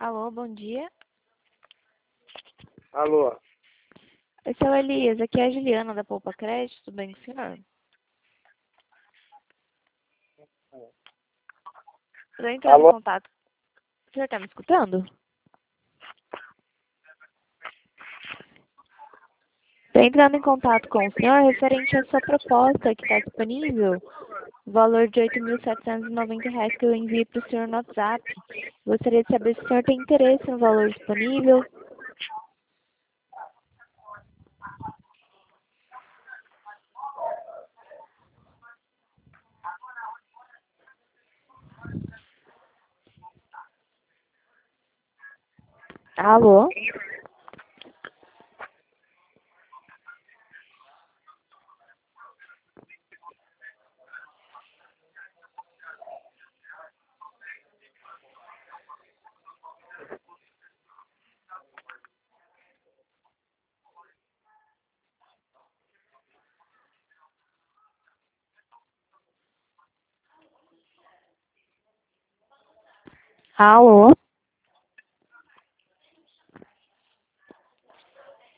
Alô, bom dia. Alô, Oi, seu Elias, aqui é a Juliana da Poupa Crédito, tudo bem com o senhor? Estou entrando em alô, contato. O senhor está me escutando? Estou entrando em contato com o senhor referente à sua proposta que está disponível, o valor de R$ 8.790 que eu enviei para o senhor no WhatsApp. Gostaria de saber se o senhor tem interesse no valor disponível. Alô? Alô?